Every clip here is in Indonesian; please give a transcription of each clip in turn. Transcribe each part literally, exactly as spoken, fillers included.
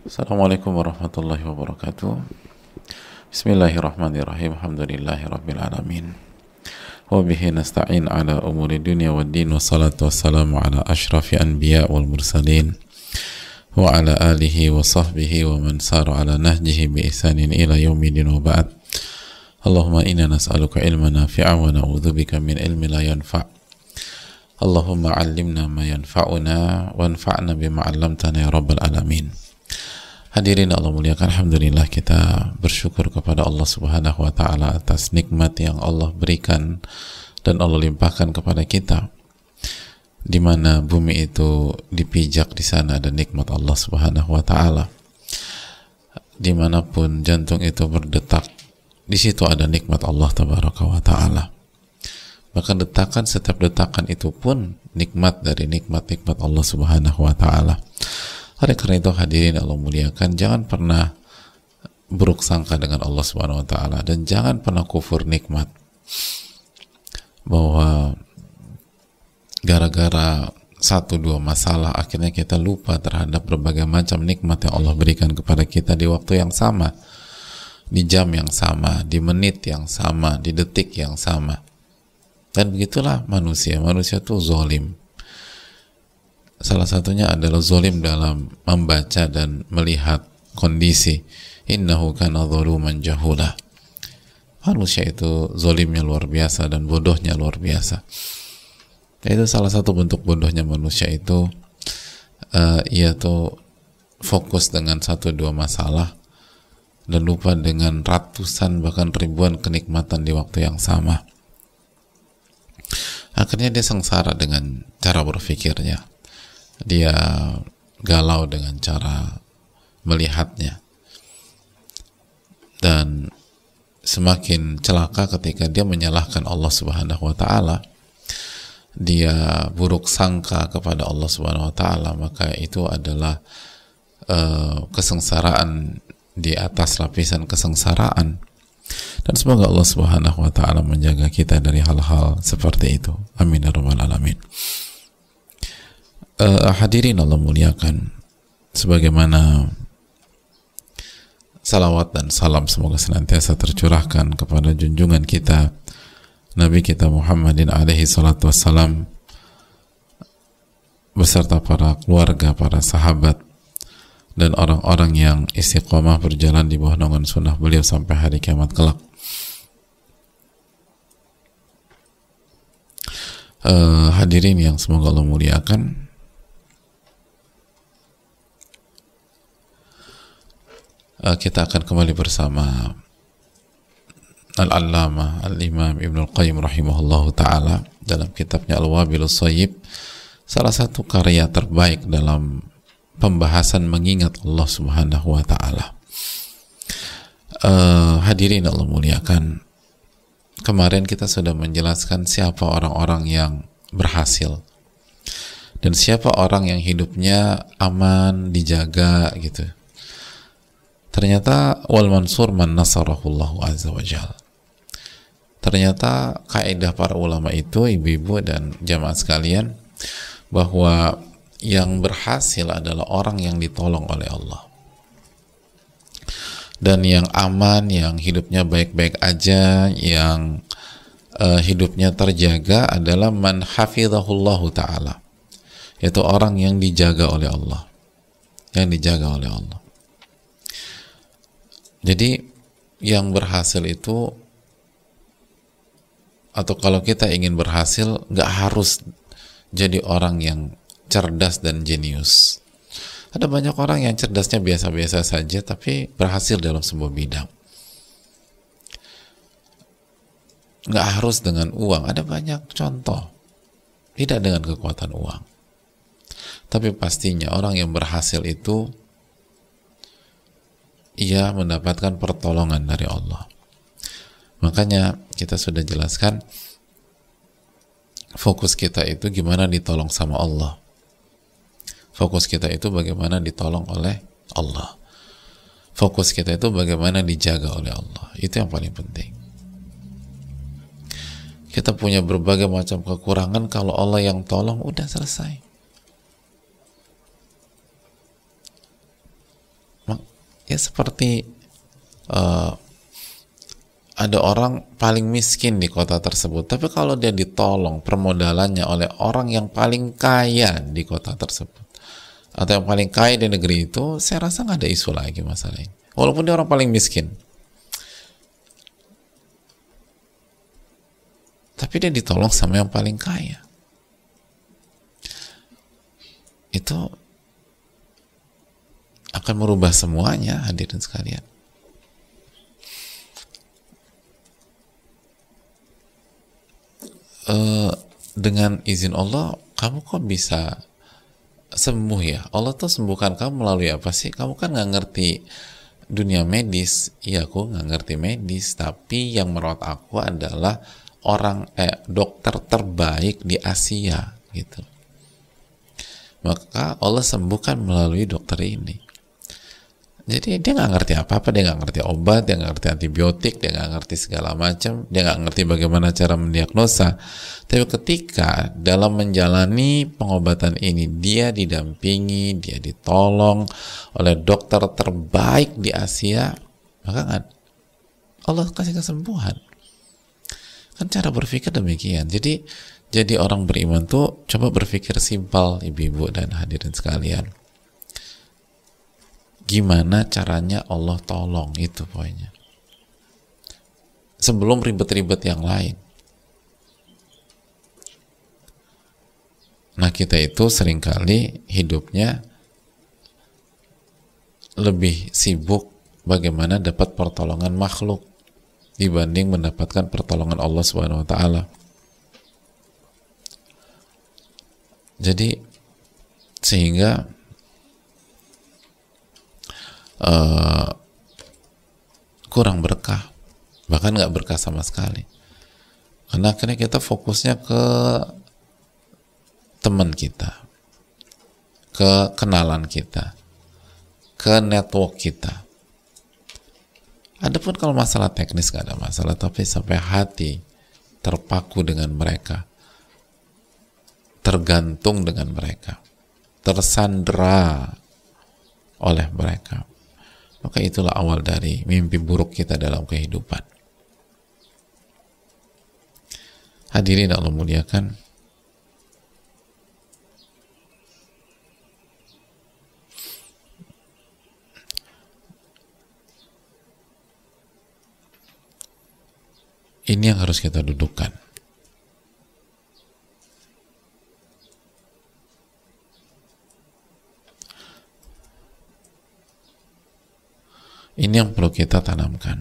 Assalamualaikum warahmatullahi wabarakatuh. Bismillahirrahmanirrahim. Alhamdulillahirabbil alamin. Wa bihi nasta'in ala umuri dunya waddin, wassalatu wassalamu ala asyrafil anbiya wal mursalin wa ala alihi wa sahbihi wa man sara ala nahjihi bi ihsanin ila yaumidin wa ba'd. Allahumma inna nas'aluka ilman nafi'an wa na'udzubika min ilmin la yanfa'. Allahumma 'allimna ma yanfa'una wanfa'na bima 'allamtana ya rabbal alamin. Hadirin Allah muliakan, alhamdulillah kita bersyukur kepada Allah Subhanahu wa taala atas nikmat yang Allah berikan dan Allah limpahkan kepada kita, di mana bumi itu dipijak, di sana ada nikmat Allah Subhanahu wa taala. Dimanapun jantung itu berdetak, di situ ada nikmat Allah Tabaraka wa taala. Bahkan detakan, setiap detakan itu pun nikmat dari nikmat-nikmat Allah Subhanahu wa taala. Oleh karena itu hadirin Allah muliakan, jangan pernah buruk sangka dengan Allah Subhanahu wa taala dan jangan pernah kufur nikmat, bahwa gara-gara satu dua masalah akhirnya kita lupa terhadap berbagai macam nikmat yang Allah berikan kepada kita di waktu yang sama, di jam yang sama, di menit yang sama, di detik yang sama. Dan begitulah manusia, manusia itu zalim. Salah satunya adalah zalim dalam membaca dan melihat kondisi. Innahu kana zaluman jahula. Manusia itu zalimnya luar biasa dan bodohnya luar biasa. Itu salah satu bentuk bodohnya manusia itu, uh, ia tuh fokus dengan satu dua masalah dan lupa dengan ratusan bahkan ribuan kenikmatan di waktu yang sama. Akhirnya dia sengsara dengan cara berpikirnya. Dia galau dengan cara melihatnya, dan semakin celaka ketika dia menyalahkan Allah Subhanahu wa taala, dia buruk sangka kepada Allah Subhanahu wa taala, maka itu adalah uh, kesengsaraan di atas lapisan kesengsaraan. Dan semoga Allah Subhanahu wa taala menjaga kita dari hal-hal seperti itu. Amin ya rabbal alamin. Uh, hadirin Allah muliakan, sebagaimana salawat dan salam semoga senantiasa tercurahkan kepada junjungan kita Nabi kita Muhammadin alaihi salatu wassalam beserta para keluarga, para sahabat dan orang-orang yang istiqomah berjalan di bawah naungan sunnah beliau sampai hari kiamat kelak. Uh, hadirin yang semoga Allah muliakan, kita akan kembali bersama Al-Allamah Al-Imam Ibnul Qayyim rahimahullahu ta'ala dalam kitabnya Al-Wabilus Shayyib, salah satu karya terbaik dalam pembahasan mengingat Allah Subhanahu wa ta'ala. Uh, hadirin Allah muliakan, kemarin kita sudah menjelaskan siapa orang-orang yang berhasil dan siapa orang yang hidupnya aman, dijaga gitu. Ternyata wal mansur man nasarahullahu azza wa jal. Ternyata kaidah para ulama itu, ibu-ibu dan jamaah sekalian, bahwa yang berhasil adalah orang yang ditolong oleh Allah. Dan yang aman, yang hidupnya baik-baik aja, yang uh, hidupnya terjaga adalah man hafizahullahu ta'ala, yaitu orang yang dijaga oleh Allah, yang dijaga oleh Allah. Jadi yang berhasil itu, atau kalau kita ingin berhasil, gak harus jadi orang yang cerdas dan jenius. Ada banyak orang yang cerdasnya biasa-biasa saja tapi berhasil dalam sebuah bidang. Gak harus dengan uang, ada banyak contoh tidak dengan kekuatan uang. Tapi pastinya orang yang berhasil itu ia mendapatkan pertolongan dari Allah. Makanya kita sudah jelaskan, fokus kita itu gimana ditolong sama Allah. Fokus kita itu bagaimana ditolong oleh Allah. Fokus kita itu bagaimana dijaga oleh Allah. Itu yang paling penting. Kita punya berbagai macam kekurangan, kalau Allah yang tolong, udah selesai. kayak seperti uh, ada orang paling miskin di kota tersebut, tapi kalau dia ditolong permodalannya oleh orang yang paling kaya di kota tersebut atau yang paling kaya di negeri itu, saya rasa nggak ada isu lagi masalah ini, walaupun dia orang paling miskin. Tapi dia ditolong sama yang paling kaya. Itu akan merubah semuanya, hadirin sekalian. Uh, dengan izin Allah, kamu kok bisa sembuh ya? Allah tuh sembuhkan kamu melalui apa sih? Kamu kan nggak ngerti dunia medis. Iya, aku nggak ngerti medis, tapi yang merawat aku adalah orang eh, dokter terbaik di Asia gitu. Maka Allah sembuhkan melalui dokter ini. Jadi dia nggak ngerti apa-apa, dia nggak ngerti obat, dia nggak ngerti antibiotik, dia nggak ngerti segala macam, dia nggak ngerti bagaimana cara mendiagnosa. Tapi ketika dalam menjalani pengobatan ini dia didampingi, dia ditolong oleh dokter terbaik di Asia, maka Allah kasih kesembuhan. Kan cara berpikir demikian. Jadi jadi orang beriman tuh coba berpikir simpel, ibu-ibu dan hadirin sekalian. Gimana caranya Allah tolong, itu poinnya. Sebelum ribet-ribet yang lain. Nah, kita itu seringkali hidupnya lebih sibuk bagaimana dapat pertolongan makhluk dibanding mendapatkan pertolongan Allah Subhanahu wa taala. Jadi sehingga uh, kurang berkah, bahkan nggak berkah sama sekali. Karena akhirnya kita fokusnya ke teman kita, ke kenalan kita, ke network kita. Adapun kalau masalah teknis nggak ada masalah, tapi sampai hati terpaku dengan mereka, tergantung dengan mereka, tersandera oleh mereka, maka itulah awal dari mimpi buruk kita dalam kehidupan. Hadirin Allah muliakan, ini yang harus kita dudukkan. Ini yang perlu kita tanamkan.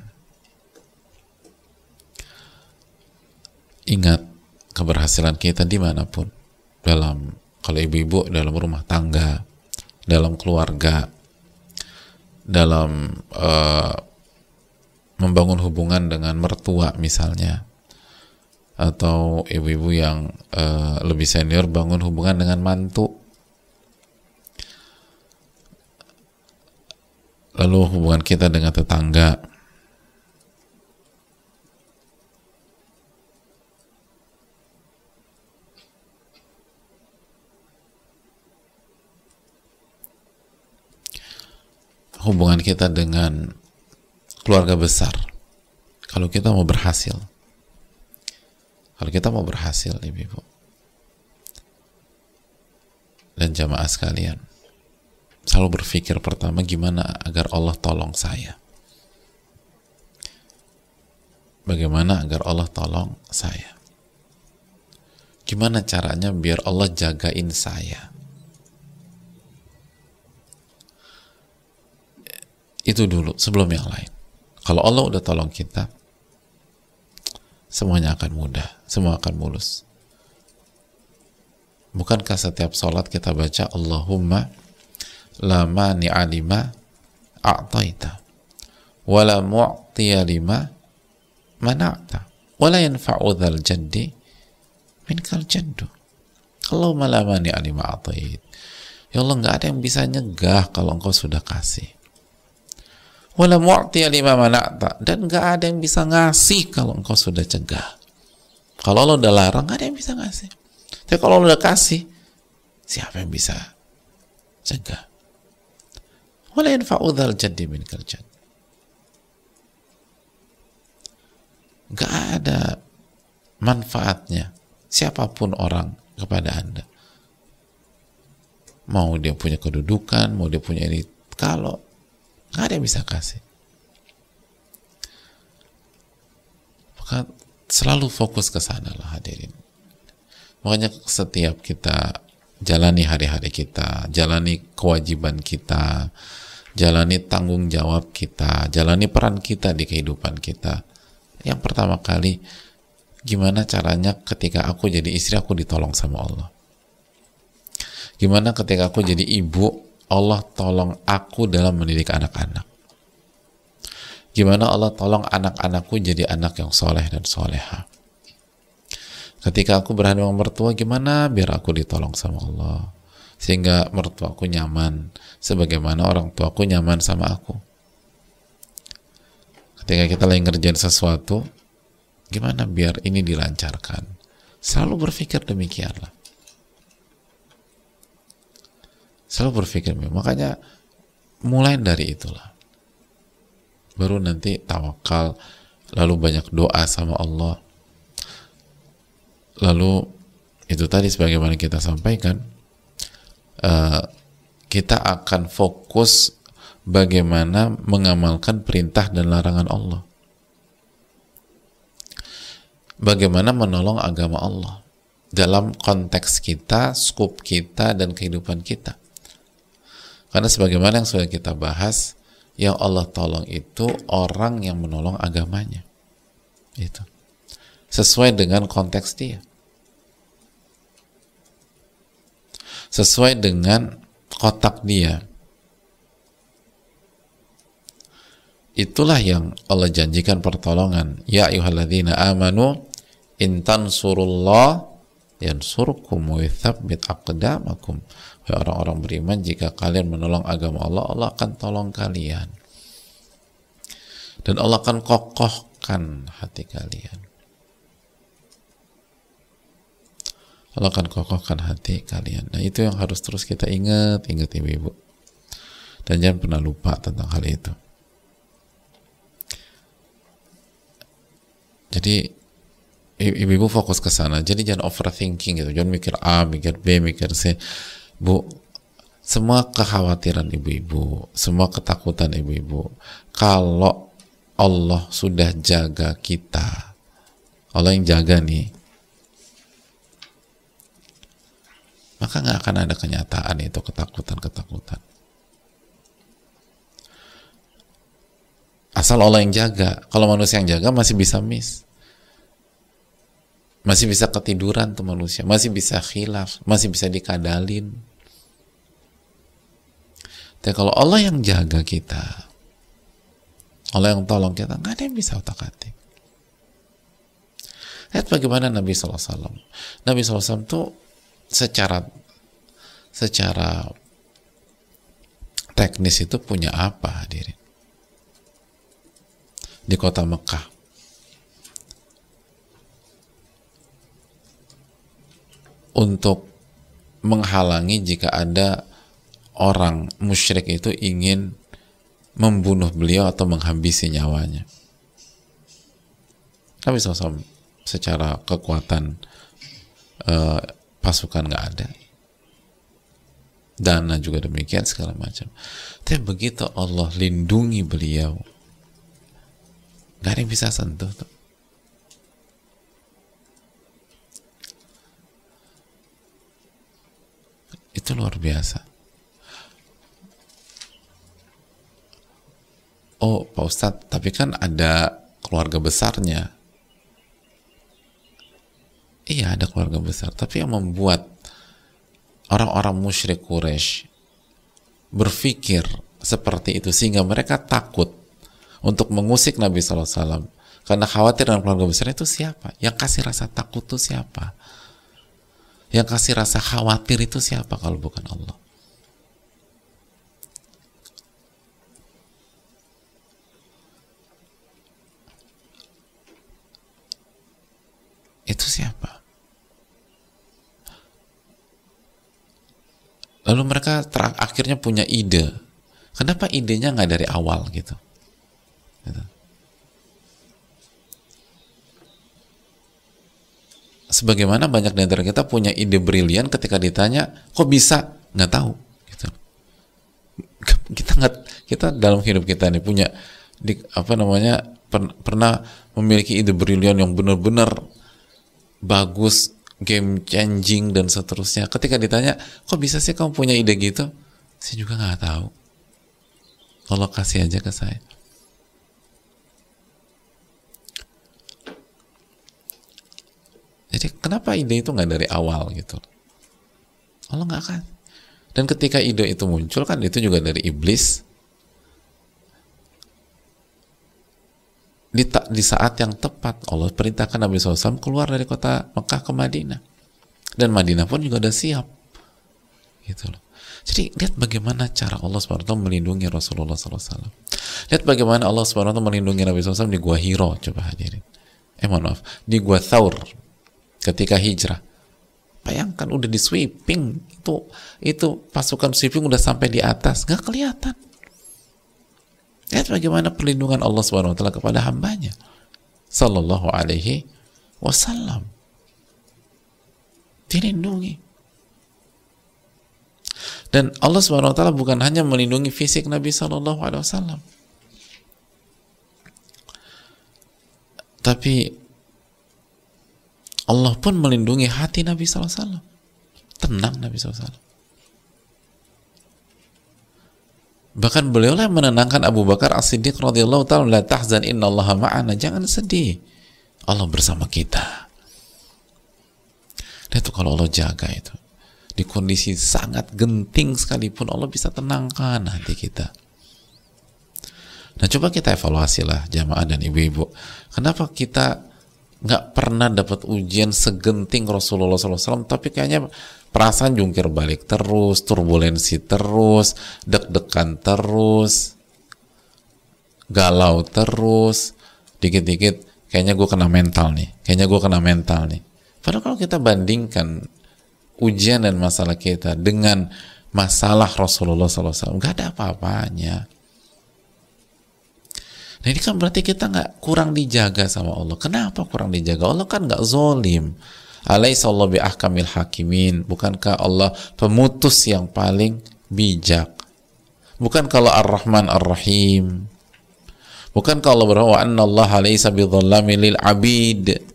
Ingat, keberhasilan kita dimanapun, dalam, kalau ibu-ibu dalam rumah tangga, dalam keluarga, dalam uh, membangun hubungan dengan mertua misalnya, atau ibu-ibu yang uh, lebih senior bangun hubungan dengan mantu, lalu hubungan kita dengan tetangga, hubungan kita dengan keluarga besar. Kalau kita mau berhasil, kalau kita mau berhasil, ibu-ibu dan jamaah sekalian, selalu berpikir pertama gimana agar Allah tolong saya. Bagaimana agar Allah tolong saya? Gimana caranya biar Allah jagain saya? Itu dulu sebelum yang lain. Kalau Allah udah tolong kita, semuanya akan mudah, semua akan mulus. Bukankah setiap sholat kita baca Allahumma la mani'a lima a'taita wa la mu'tiya lima mana'ta wa la yanfa'u dzal jaddi minkal jaddu. Allahumma la mani'a lima a'tait. Ya Allah, nggak ada yang bisa nyegah kalau engkau sudah kasih. Wa la mu'tiya lima mana'ta, dan nggak ada yang bisa ngasih kalau engkau sudah cegah. Kalau Allah udah larang, nggak ada yang bisa ngasih. Tapi kalau Allah udah kasih, siapa yang bisa cegah? Wala yanfa'u dzal jaddi minkal jadd. Gak ada manfaatnya siapapun orang kepada Anda. Mau dia punya kedudukan, mau dia punya ini, kalau gak ada yang bisa kasih. Maka selalu fokus ke sana lah hadirin. Makanya setiap kita jalani hari-hari kita, jalani kewajiban kita, jalani tanggung jawab kita, jalani peran kita di kehidupan kita, yang pertama kali, gimana caranya ketika aku jadi istri, aku ditolong sama Allah. Gimana ketika aku jadi ibu, Allah tolong aku dalam mendidik anak-anak. Gimana Allah tolong anak-anakku jadi anak yang soleh dan soleha. Ketika aku berhadapan dengan mertua, gimana biar aku ditolong sama Allah, sehingga mertuaku nyaman, sebagaimana orang tuaku nyaman sama aku. Ketika kita lagi ngerjain sesuatu, gimana biar ini dilancarkan. Selalu berpikir demikianlah. Selalu berpikir, makanya mulai dari itulah. Baru nanti tawakal, lalu banyak doa sama Allah. Lalu itu tadi sebagaimana kita sampaikan, uh, kita akan fokus bagaimana mengamalkan perintah dan larangan Allah, bagaimana menolong agama Allah dalam konteks kita, skup kita, dan kehidupan kita. Karena sebagaimana yang sudah kita bahas, yang Allah tolong itu orang yang menolong agamanya, itu sesuai dengan konteks dia, sesuai dengan kotak dia. Itulah yang Allah janjikan pertolongan. Ya ayyuhalladzina amanu in tansurullah yansurkum wa yuthabbit aqdamakum. Wahai orang-orang beriman, jika kalian menolong agama Allah, Allah akan tolong kalian. Dan Allah akan kokohkan hati kalian. Allah akan kokohkan hati kalian. Nah, itu yang harus terus kita ingat, ingat ibu-ibu. Dan jangan pernah lupa tentang hal itu. Jadi ibu-ibu fokus ke sana. Jadi jangan overthinking gitu. Jangan mikir A, mikir B, mikir C. Bu, semua kekhawatiran ibu-ibu, semua ketakutan ibu-ibu, kalau Allah sudah jaga kita, Allah yang jaga nih, maka nggak akan ada kenyataan itu ketakutan-ketakutan. Asal Allah yang jaga. Kalau manusia yang jaga masih bisa miss, masih bisa ketiduran tuh manusia, masih bisa khilaf, masih bisa dikadalin. Tapi kalau Allah yang jaga kita, Allah yang tolong kita, nggak ada yang bisa otak-atik. Lihat bagaimana Nabi shallallahu alaihi wasallam. Nabi shallallahu alaihi wasallam tuh secara secara teknis itu punya apa hadirin? Di kota Mekah, untuk menghalangi jika ada orang musyrik itu ingin membunuh beliau atau menghabisi nyawanya. Nabi shallallahu alaihi wasallam secara kekuatan uh, pasukan nggak ada, dana juga demikian, segala macam. Tapi begitu Allah lindungi beliau, nggak ada yang bisa sentuh tuh. Itu luar biasa. Oh Pak Ustadz, tapi kan ada keluarga besarnya. Iya, ada keluarga besar, tapi yang membuat orang-orang musyrik Quraisy berpikir seperti itu sehingga mereka takut untuk mengusik Nabi shallallahu alaihi wasallam karena khawatir dengan keluarga besar itu siapa? Yang kasih rasa takut itu siapa? Yang kasih rasa khawatir itu siapa kalau bukan Allah? Itu siapa? Lalu mereka akhirnya punya ide. Kenapa idenya nggak dari awal gitu? gitu. Sebagaimana banyak di antara kita punya ide brilian, ketika ditanya kok bisa, nggak tahu gitu. Kita nggak, kita dalam hidup kita nih punya di, apa namanya per, pernah memiliki ide brilian yang benar-benar bagus, game changing dan seterusnya. Ketika ditanya kok bisa sih kamu punya ide gitu, saya juga nggak tahu. Allah kasih aja ke saya. Jadi kenapa ide itu nggak dari awal gitu? Allah nggak akan. Dan ketika ide itu muncul kan itu juga dari iblis. Di, di saat yang tepat Allah perintahkan Nabi shallallahu alaihi wasallam keluar dari kota Mekah ke Madinah. Dan Madinah pun juga udah siap. Gitu loh. Jadi lihat bagaimana cara Allah subhanahu wa taala melindungi Rasulullah shallallahu alaihi wasallam. Lihat bagaimana Allah subhanahu wa taala melindungi Nabi shallallahu alaihi wasallam di Gua Hiro. Coba hadirin. Eh mohon maaf. Di Gua Thaur. Ketika hijrah, bayangkan udah di sweeping, itu itu pasukan sweeping udah sampai di atas, nggak kelihatan. Lihat bagaimana perlindungan Allah subhanahu wa taala kepada hambanya, sallallahu alaihi wasallam, dilindungi. Dan Allah subhanahu wa taala bukan hanya melindungi fisik Nabi sallallahu alaihi wasallam, tapi Allah pun melindungi hati Nabi shallallahu alaihi wasallam. Tenang Nabi shallallahu alaihi wasallam. Bahkan beliau lah menenangkan Abu Bakar As-Siddiq radhiyallahu ta'ala, la tahzan innallaha ma'ana, jangan sedih, Allah bersama kita. Dan itu kalau Allah jaga itu, di kondisi sangat genting sekalipun Allah bisa tenangkan hati kita. Nah coba kita evaluasi lah jamaah dan ibu-ibu, kenapa kita nggak pernah dapat ujian segenting Rasulullah shallallahu alaihi wasallam, tapi kayaknya perasaan jungkir balik terus, turbulensi terus, deg-degan terus, galau terus, dikit-dikit kayaknya gue kena mental nih, kayaknya gue kena mental nih. Padahal kalau kita bandingkan ujian dan masalah kita dengan masalah Rasulullah shallallahu alaihi wasallam, nggak ada apa-apanya. Nah ini kan berarti kita nggak kurang dijaga sama Allah. Kenapa kurang dijaga? Allah kan nggak zolim. Alaihissallahu bi ahkamil hakimin. Bukankah Allah pemutus yang paling bijak? Bukan kalau Ar-Rahman Ar-Rahim? Bukan kalau Allah berkata wa anna Allah laisa bidzallami lil abid?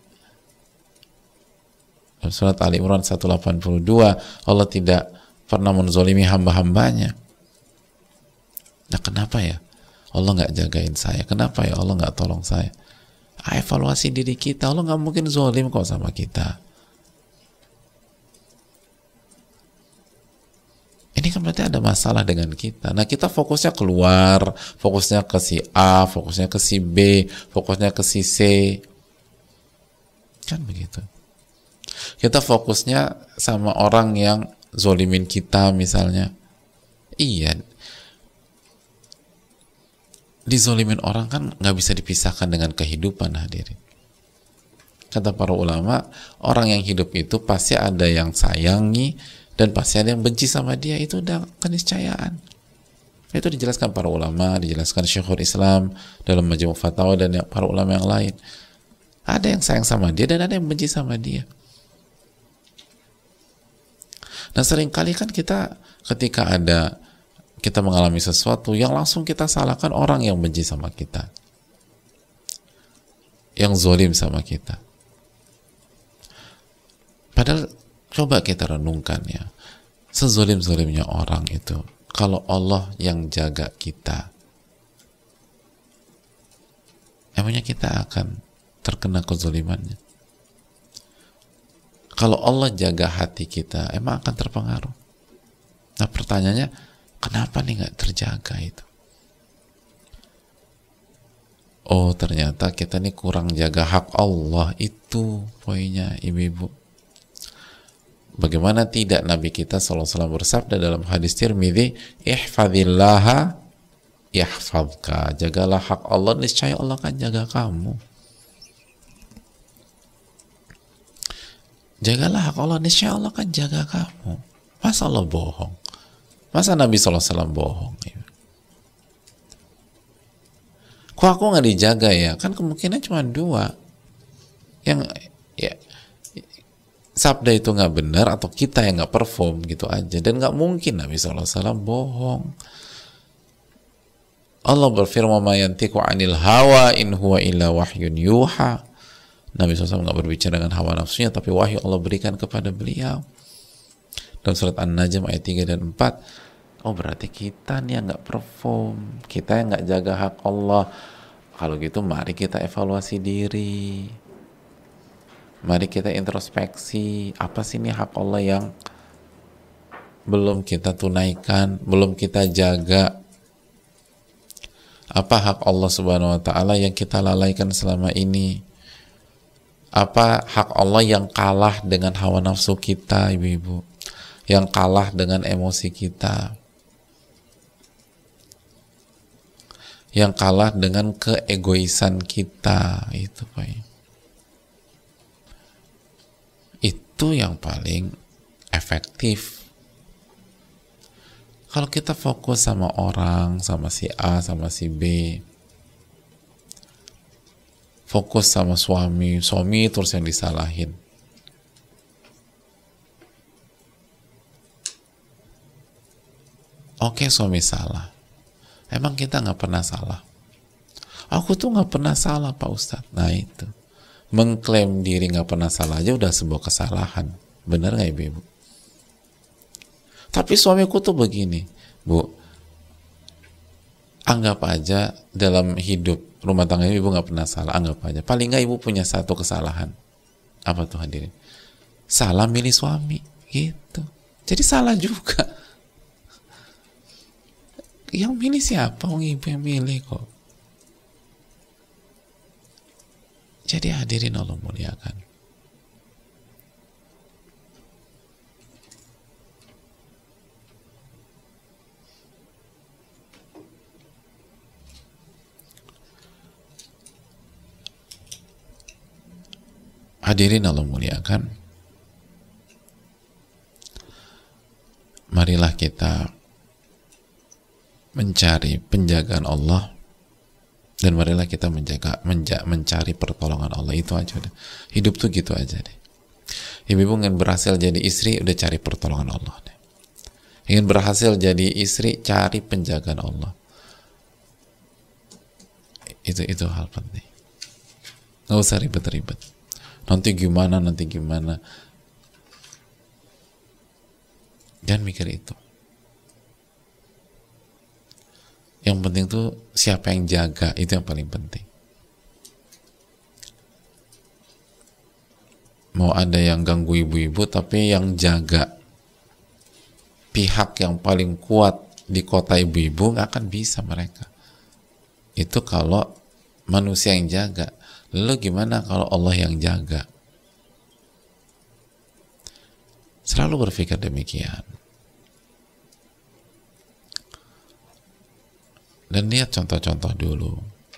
Surat Ali Imran seratus delapan puluh dua, Allah tidak pernah menzolimi hamba-hambanya. Nah kenapa ya Allah nggak jagain saya? Kenapa ya Allah nggak tolong saya? Ah, evaluasi diri kita. Allah nggak mungkin zolim kok sama kita. Ini kan berarti ada masalah dengan kita. Nah kita fokusnya keluar, fokusnya ke si A, fokusnya ke si B, fokusnya ke si C, kan begitu. Kita fokusnya sama orang yang zolimin kita misalnya. Iya, dizolimin orang kan nggak bisa dipisahkan dengan kehidupan, hadirin. Kata para ulama, orang yang hidup itu pasti ada yang sayangi dan pasti ada yang benci sama dia, itu udah keniscayaan. Itu dijelaskan para ulama, dijelaskan Syekhul Islam dalam Majmu' Fatawa dan para ulama yang lain. Ada yang sayang sama dia dan ada yang benci sama dia. Nah seringkali kan kita ketika ada kita mengalami sesuatu yang langsung kita salahkan orang yang benci sama kita, yang zolim sama kita. Padahal coba kita renungkan ya, sezolim-zolimnya orang itu, kalau Allah yang jaga kita, emangnya kita akan terkena kezolimannya? Kalau Allah jaga hati kita, emang akan terpengaruh? Nah pertanyaannya, kenapa nih nggak terjaga itu? Oh ternyata kita nih kurang jaga hak Allah, itu poinnya ibu-ibu. Bagaimana tidak Nabi kita shallallahu alaihi wasallam bersabda dalam hadis Tirmidzi, ihfadzillaha yahfadzka, jagalah hak Allah, niscaya Allah akan jaga kamu. Jagalah hak Allah, niscaya Allah akan jaga kamu. Masa Allah bohong? Masa Nabi shallallahu alaihi wasallam bohong? Kok aku nggak dijaga ya? Kan kemungkinan cuma dua. Yang ya sabda itu nggak benar atau kita yang nggak perform gitu aja. Dan nggak mungkin Nabi shallallahu alaihi wasallam bohong. Allah berfirman, ma yantiqu anil hawa in huwa illa wahyun yuha. Nabi shallallahu alaihi wasallam nggak berbicara dengan hawa nafsunya, tapi wahyu Allah berikan kepada beliau. Dalam surat An-Najm ayat tiga dan empat. Oh, berarti kita nih yang nggak perform, kita yang nggak jaga hak Allah. Kalau gitu mari kita evaluasi diri. Mari kita introspeksi, apa sih ini hak Allah yang belum kita tunaikan, belum kita jaga? Apa hak Allah Subhanahu wa taala yang kita lalaikan selama ini? Apa hak Allah yang kalah dengan hawa nafsu kita, ibu-ibu? Yang kalah dengan emosi kita? Yang kalah dengan keegoisan kita, itu Pak. Itu yang paling efektif. Kalau kita fokus sama orang, sama si A, sama si B, fokus sama suami, suami terus yang disalahin. Oke, suami salah. Emang kita nggak pernah salah? Aku tuh nggak pernah salah, Pak Ustadz. Nah itu. Mengklaim diri nggak pernah salah aja udah sebuah kesalahan. Benar nggak ibu-ibu? Tapi suamiku tuh begini, Bu. Anggap aja dalam hidup rumah tangga ibu nggak pernah salah. Anggap aja. Paling nggak ibu punya satu kesalahan. Apa tuh hadirin? Salah milih suami, gitu. Jadi salah juga. Yang milih siapa? Wong ibu yang milih kok. Jadi hadirin Allah muliakan. Hadirin Allah muliakan. Marilah kita mencari penjagaan Allah. Dan marilah kita menjaga, menja, mencari pertolongan Allah. Itu aja deh. Hidup tuh gitu aja deh. Ibu ingin berhasil jadi istri, udah cari pertolongan Allah deh. Ingin berhasil jadi istri, cari penjagaan Allah. Itu itu hal penting. Nggak usah ribet-ribet. Nanti gimana, nanti gimana. Jangan mikir itu. Yang penting tuh siapa yang jaga, itu yang paling penting. Mau ada yang ganggu ibu-ibu, tapi yang jaga, pihak yang paling kuat di kota ibu-ibu, nggak akan bisa mereka. Itu kalau manusia yang jaga. Lalu gimana kalau Allah yang jaga? Selalu berpikir demikian. Dan lihat contoh-contoh dulu.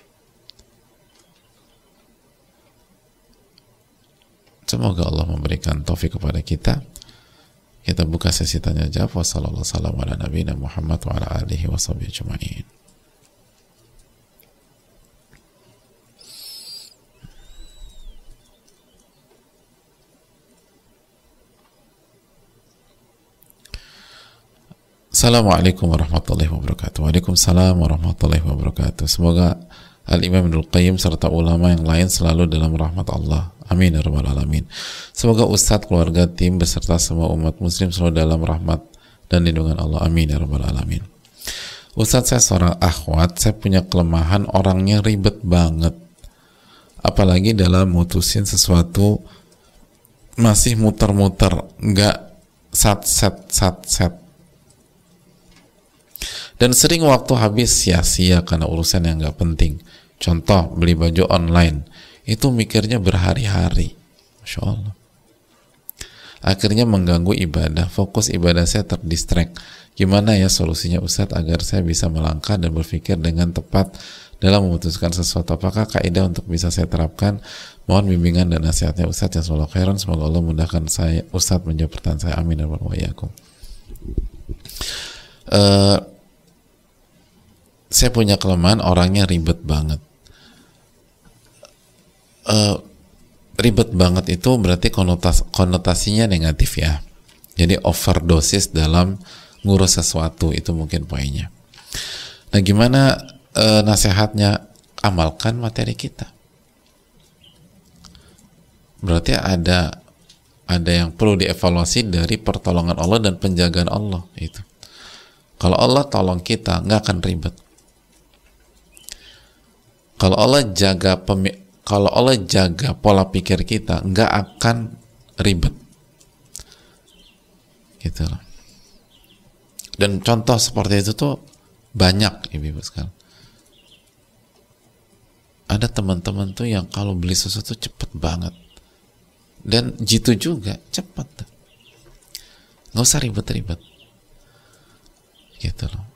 Semoga Allah memberikan taufik kepada kita. Kita buka sesi tanya jawab. Wassalamualaikum warahmatullahi wabarakatuh. Muhammad wa ala alihi wa sahbihi ajma'in. Assalamualaikum warahmatullahi wabarakatuh. Waalaikumsalam warahmatullahi wabarakatuh. Semoga Al-Imam Ibnul Qayyim serta ulama yang lain selalu dalam rahmat Allah. Amin ya rabbal alamin. Semoga Ustadz, keluarga, tim beserta semua umat muslim selalu dalam rahmat dan lindungan Allah. Amin ya rabbal alamin. Ustadz, saya seorang akhwat, saya punya kelemahan orangnya ribet banget. Apalagi dalam mutusin sesuatu masih muter-muter, nggak sat-set sat-set. Dan sering waktu habis sia-sia karena urusan yang nggak penting. Contoh, beli baju online. Itu mikirnya berhari-hari. Masya Allah. Akhirnya mengganggu ibadah. Fokus ibadah saya terdistract. Gimana ya solusinya Ustadz agar saya bisa melangkah dan berpikir dengan tepat dalam memutuskan sesuatu? Apakah kaidah untuk bisa saya terapkan? Mohon bimbingan dan nasihatnya Ustadz. Ya selalu khairan. Semoga Allah mudahkan saya, Ustadz, menjawab pertanyaan saya. Amin. Uh, saya punya kelemahan orangnya ribet banget. uh, ribet banget itu berarti konotas, konotasinya negatif ya. Jadi overdosis dalam ngurus sesuatu, itu mungkin poinnya. Nah, gimana uh, nasihatnya? Amalkan materi kita. Berarti ada ada yang perlu dievaluasi dari pertolongan Allah dan penjagaan Allah itu. Kalau Allah tolong kita, nggak akan ribet. Kalau Allah jaga pemi- kalau Allah jaga pola pikir kita, nggak akan ribet. Gitu loh. Dan contoh seperti itu tuh banyak, ibu-ibu sekalian. Ada teman-teman tuh yang kalau beli sesuatu cepet banget. Dan jitu juga, cepat. Nggak usah ribet-ribet. Gitu loh.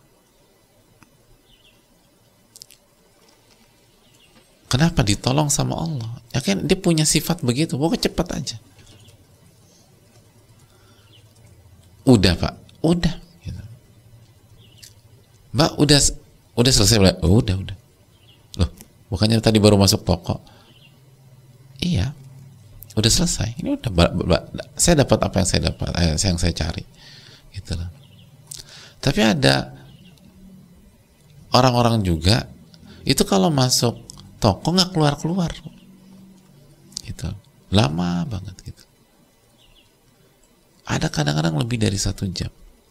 Kenapa? Ditolong sama Allah. Ya kan dia punya sifat begitu, pokoknya cepat aja. Udah Pak, udah. Gitu. Mbak, udah udah selesai belum? Oh, udah, udah. Loh, bukannya tadi baru masuk toko? Iya, udah selesai. Ini udah, saya dapat apa yang saya dapat, eh, yang saya cari. Gitu loh. Tapi ada orang-orang juga itu kalau masuk toko nggak keluar-keluar, gitu, lama banget gitu. Ada kadang-kadang lebih dari satu jam.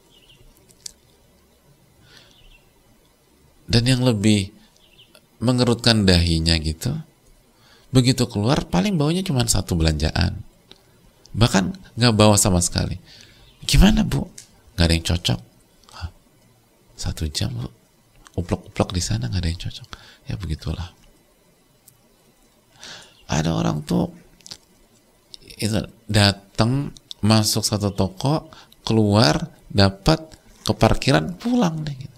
Dan yang lebih mengerutkan dahinya gitu, begitu keluar paling bawanya cuma satu belanjaan, bahkan nggak bawa sama sekali. Gimana Bu? Nggak ada yang cocok? Hah? Satu jam Bu, uplok-uplok di sana nggak ada yang cocok. Ya begitulah. Ada orang tuh itu datang masuk satu toko, keluar dapat ke parkiran, pulang deh gitu.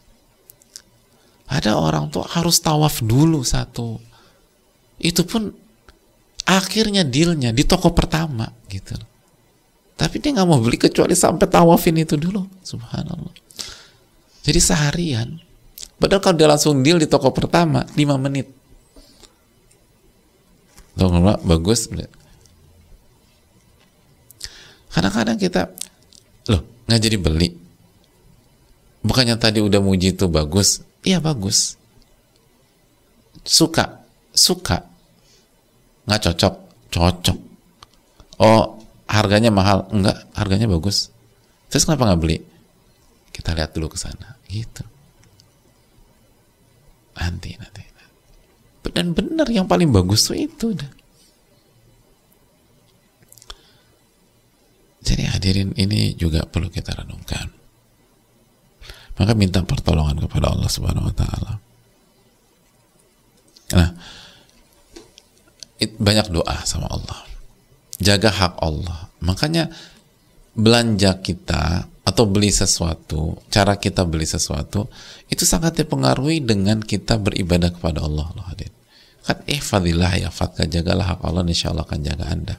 Ada orang tuh harus tawaf dulu satu, itu pun akhirnya dealnya di toko pertama gitu. Tapi dia nggak mau beli kecuali sampai tawafin itu dulu. Subhanallah. Jadi seharian, padahal kalau dia langsung deal di toko pertama lima menit. Tuh, bagus. Kadang-kadang kita, loh, nggak jadi beli. Bukannya tadi udah muji itu bagus? Iya bagus. Suka, suka. Nggak cocok, cocok. Oh, harganya mahal? Enggak, harganya bagus. Terus kenapa nggak beli? Kita lihat dulu ke sana, gitu. Nanti, nanti. Dan benar yang paling bagus tuh itu dah. Jadi hadirin, ini juga perlu kita renungkan. Maka minta pertolongan kepada Allah Subhanahu wa taala. Nah, it, banyak doa sama Allah. Jaga hak Allah. Makanya belanja kita atau beli sesuatu, cara kita beli sesuatu itu sangat dipengaruhi dengan kita beribadah kepada Allah. Loh, hadirin. Kan ihfadillah ya fatka, jagalah hak Allah, insya Allah akan jaga Anda.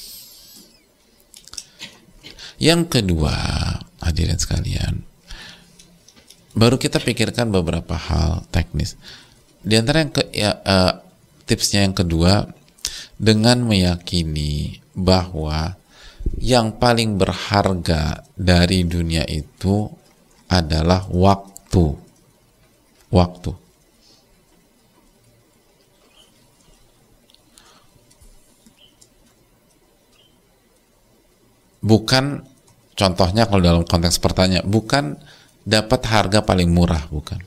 Yang kedua, hadirin sekalian, baru kita pikirkan beberapa hal teknis. Di antara yang ke, ya, uh, tipsnya yang kedua, dengan meyakini bahwa yang paling berharga dari dunia itu adalah waktu. Waktu. Bukan, contohnya kalau dalam konteks pertanyaan, bukan dapat harga paling murah, bukan.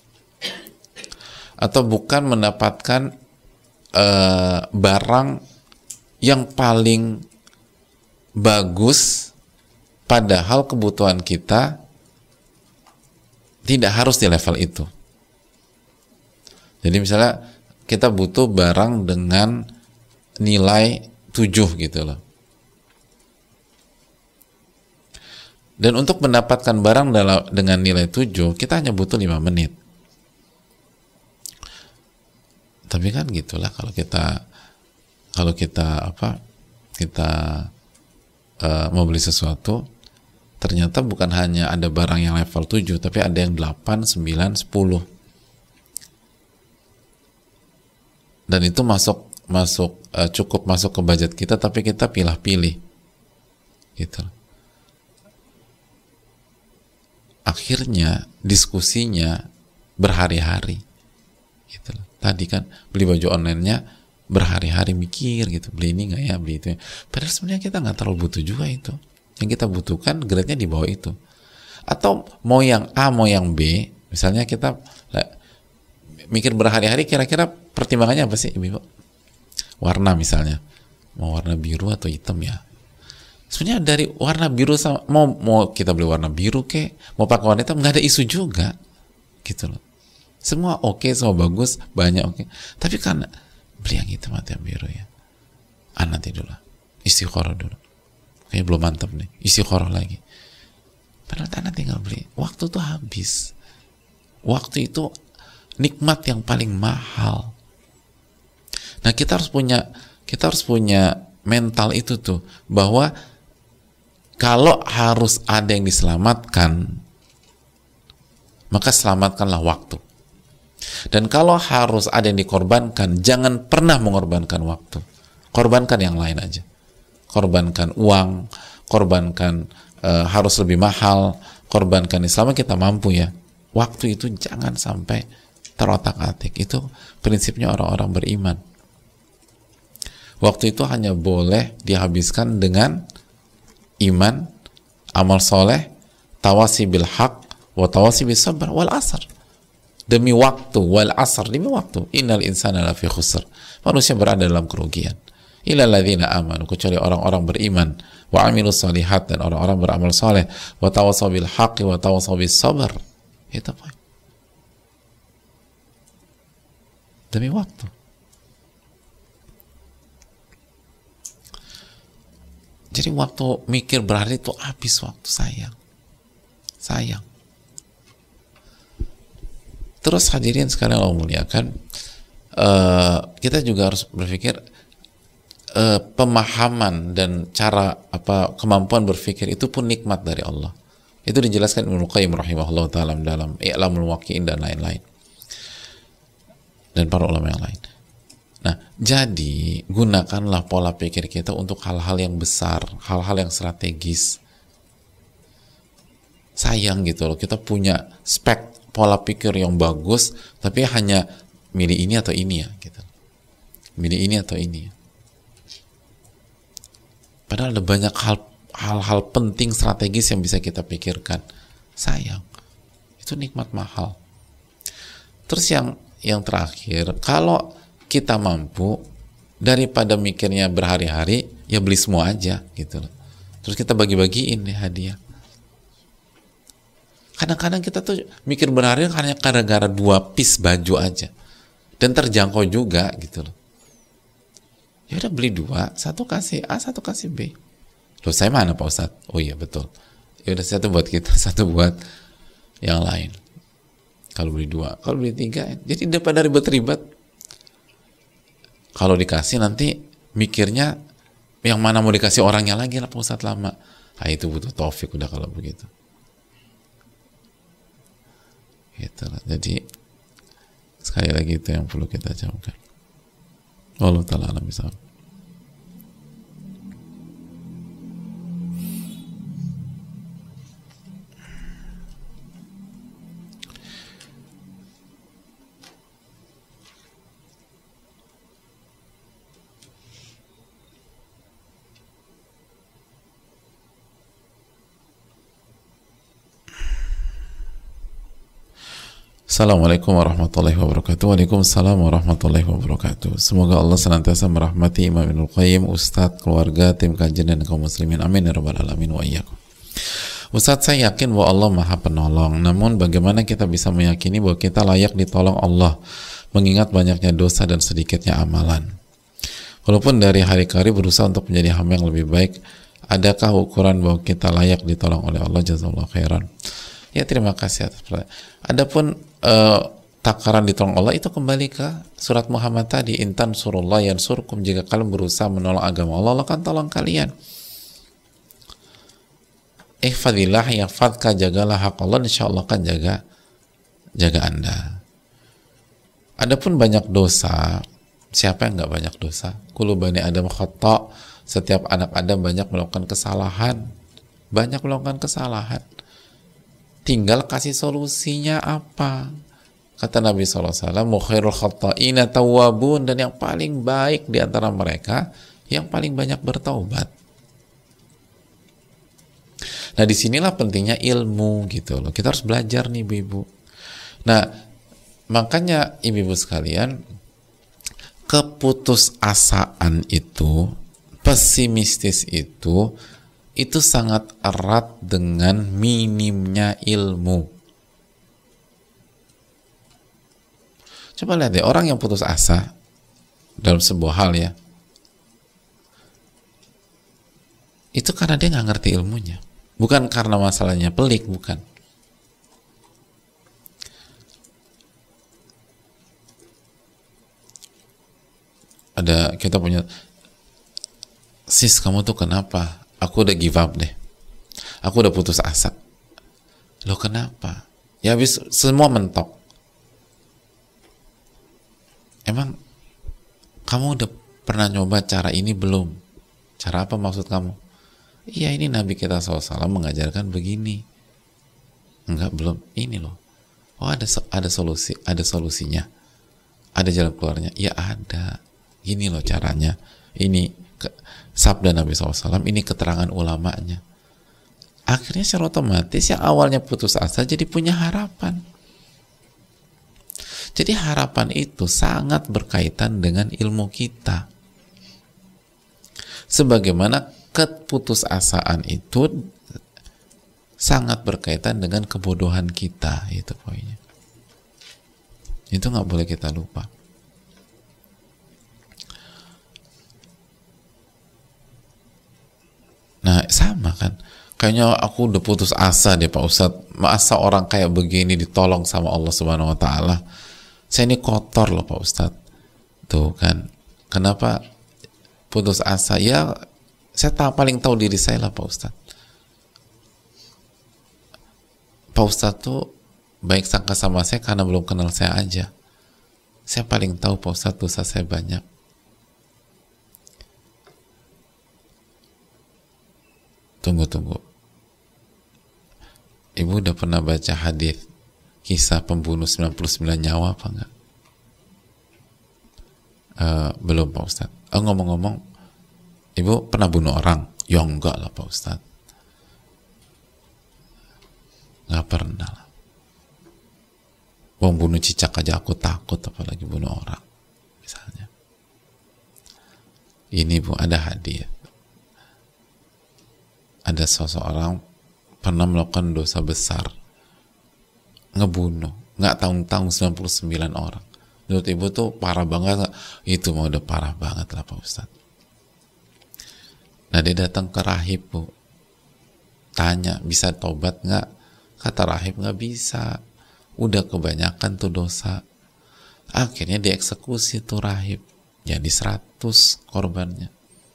Atau bukan mendapatkan uh, barang yang paling bagus, padahal kebutuhan kita tidak harus di level itu. Jadi misalnya kita butuh barang dengan nilai tujuh gitu loh. Dan untuk mendapatkan barang dengan nilai tujuh, kita hanya butuh lima menit. Tapi kan gitulah kalau kita kalau kita apa? Kita uh, mau beli sesuatu, ternyata bukan hanya ada barang yang level tujuh, tapi ada yang delapan, sembilan, sepuluh. Dan itu masuk masuk uh, cukup masuk ke budget kita, tapi kita pilih-pilih gitu. Akhirnya diskusinya berhari-hari gitu. Tadi kan beli baju online-nya berhari-hari mikir gitu, beli ini nggak ya, beli itu ya. Padahal sebenarnya kita nggak terlalu butuh juga itu. Yang kita butuhkan grade-nya di bawah itu. Atau mau yang A mau yang B, misalnya kita mikir berhari-hari, kira-kira pertimbangannya apa sih Ibu? Warna misalnya, mau warna biru atau hitam ya. Sebenarnya dari warna biru sama mau mau kita beli warna biru ke, mau pakai warna hitam, nggak ada isu juga, gitu loh. Semua oke, okay, semua bagus, banyak oke. Okay. Tapi karena beli yang hitam atau yang biru ya, ah nanti dulu, istikharah dulu. Kayaknya belum mantap nih, istikharah lagi. Padahal tanah tinggal beli, waktu tuh habis. Waktu itu nikmat yang paling mahal. Nah kita harus punya, kita harus punya mental itu tuh, bahwa kalau harus ada yang diselamatkan, maka selamatkanlah waktu. Dan kalau harus ada yang dikorbankan, jangan pernah mengorbankan waktu. Korbankan yang lain aja. Korbankan uang, korbankan e, harus lebih mahal, korbankan selama kita mampu ya. Waktu itu jangan sampai terotak-atik. Itu prinsipnya orang-orang beriman. Waktu itu hanya boleh dihabiskan dengan iman, amal soleh, tawasi bil haq, wa tawasi bis sabr, wal asr. Demi waktu, wal asr, demi waktu. Innal insana lafi khusr. Manusia berada dalam kerugian. Illa ladzina amanu, kecuali orang-orang beriman, wa amilus salihat, dan orang-orang beramal soleh, wa tawasaw bil haqi, wa tawasaw bis sabr. Itu apa? Demi waktu. Jadi waktu mikir berhari itu habis waktu, sayang. Sayang. Terus hadirin sekalian Allah muliakan, uh, kita juga harus berpikir uh, pemahaman dan cara apa kemampuan berpikir itu pun nikmat dari Allah. Itu dijelaskan Ibnu Qayyim rahimahullah ta'ala dalam I'lamul Muwaqqi'in dan lain-lain. Dan para ulama yang lain. Nah, jadi gunakanlah pola pikir kita untuk hal-hal yang besar, hal-hal yang strategis. Sayang gitu loh, kita punya spek pola pikir yang bagus, tapi hanya milih ini atau ini ya, gitu. Milih ini atau ini. Padahal ada banyak hal, hal-hal penting strategis yang bisa kita pikirkan. Sayang, itu nikmat mahal. Terus yang yang terakhir, kalau kita mampu, daripada mikirnya berhari-hari, ya beli semua aja gitu loh. Terus kita bagi-bagiin nih hadiah. Kadang-kadang kita tuh mikir berhari hanya gara-gara dua piece baju aja, dan terjangkau juga gitu loh. Ya udah beli dua, satu kasih A, satu kasih B. Loh saya mana Pak Ustadz? Oh iya betul. Ya udah satu buat kita, satu buat yang lain. Kalau beli dua, kalau beli tiga, jadi daripada ribet-ribet. Kalau dikasih nanti mikirnya yang mana mau dikasih orangnya lagi lah Pak Ustadz lama. Nah itu butuh taufik udah kalau begitu. Gitu lah. Jadi sekali lagi itu yang perlu kita camkan. Allah ta'ala alam bisawab. Assalamualaikum warahmatullahi wabarakatuh. Waalaikumsalam warahmatullahi wabarakatuh. Semoga Allah senantiasa merahmati Imam Ibnul Qayyim, Ustadz, keluarga, tim kajian, dan kaum muslimin. Amin ya rabbal alamin wa iyyakum. Ustadz, saya yakin bahwa Allah Maha Penolong. Namun bagaimana kita bisa meyakini bahwa kita layak ditolong Allah, mengingat banyaknya dosa dan sedikitnya amalan? Walaupun dari hari ke hari berusaha untuk menjadi hamba yang lebih baik, adakah ukuran bahwa kita layak ditolong oleh Allah? Jazakallahu khairan. Ya, terima kasih atas pertanyaan. Adapun uh, takaran ditolong Allah itu kembali ke surat Muhammad tadi, intan surullah yansurkum, jika kalian berusaha menolong agama Allah, Allah akan tolong kalian. Ihfadillah yahfadka, jagalah hak Allah, insyaallah akan jaga jaga Anda. Adapun banyak dosa, Siapa yang nggak banyak dosa? Kullu bani Adam khata'. Setiap anak Adam banyak melakukan kesalahan. Banyak melakukan kesalahan. Tinggal kasih solusinya apa? Kata Nabi shallallahu alaihi wasallam, khairul khata'ina tawwabun, dan yang paling baik di antara mereka yang paling banyak bertaubat. Nah, disinilah pentingnya ilmu gitu loh. Kita harus belajar nih, ibu-ibu. Nah, makanya ibu-ibu sekalian, keputusasaan itu, pesimistis itu, itu sangat erat dengan minimnya ilmu. Coba lihat deh, orang yang putus asa dalam sebuah hal ya, itu karena dia nggak ngerti ilmunya, bukan karena masalahnya pelik, bukan. Ada, kita punya, sis kamu tuh kenapa? Aku udah give up deh, aku udah putus asa. Loh kenapa? Ya habis semua mentok. Emang kamu udah pernah nyoba cara ini belum? Cara apa maksud kamu? Iya, ini Nabi kita shallallahu alaihi wasallam mengajarkan begini. Enggak, belum. Ini loh. Oh, ada ada solusi, ada solusinya. Ada jalan keluarnya. Ya ada. Gini loh caranya. Ini ke, sabda Nabi shallallahu alaihi wasallam, ini keterangan ulamanya. Akhirnya secara otomatis yang awalnya putus asa jadi punya harapan. Jadi harapan itu sangat berkaitan dengan ilmu kita. Sebagaimana keputusasaan itu sangat berkaitan dengan kebodohan kita, itu poinnya. Itu nggak boleh kita lupa. Nah, sama kan? Kayaknya aku udah putus asa deh Pak Ustadz. Masa orang kayak begini ditolong sama Allah Subhanahu Wa Taala? Saya ini kotor loh Pak Ustadz. Tuh kan, kenapa putus asa? Ya, saya tak paling tahu diri saya lah Pak Ustadz. Pak Ustadz tuh baik sangka sama saya karena belum kenal saya aja. Saya paling tahu Pak Ustadz, dosa saya banyak. Tunggu, tunggu. Ibu udah pernah baca hadis kisah pembunuh sembilan puluh sembilan nyawa apa enggak? Uh, belum Pak Ustadz. Oh, ngomong-ngomong, Ibu pernah bunuh orang? Ya enggak lah Pak Ustadz. Nggak pernah lah. Wong bunuh cicak aja aku takut, apalagi bunuh orang misalnya. Ini Bu, ada hadiah. Ada seseorang pernah melakukan dosa besar, ngebunuh, nggak tanggung-tanggung sembilan puluh sembilan orang. Menurut Ibu tuh parah banget. Itu mau udah parah banget lah Pak Ustadz. Nah, dia datang ke rahib Bu, tanya bisa tobat nggak? Kata rahib nggak bisa, udah kebanyakan tuh dosa. Akhirnya dieksekusi tuh rahib, jadi seratus korbannya.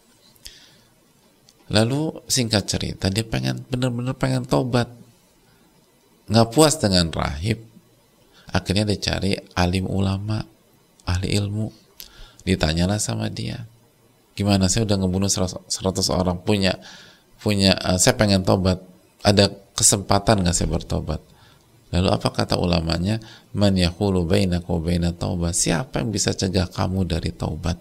Lalu singkat cerita, dia pengen bener-bener pengen tobat, nggak puas dengan rahib. Akhirnya dia cari alim ulama, ahli ilmu. Ditanyalah sama dia, gimana, saya udah ngebunuh seratus orang, punya punya uh, saya pengen tobat, ada kesempatan nggak saya bertobat? Lalu apa kata ulamanya? Man yaqulu bainaka wa baina taubat. Siapa yang bisa cegah kamu dari taubat?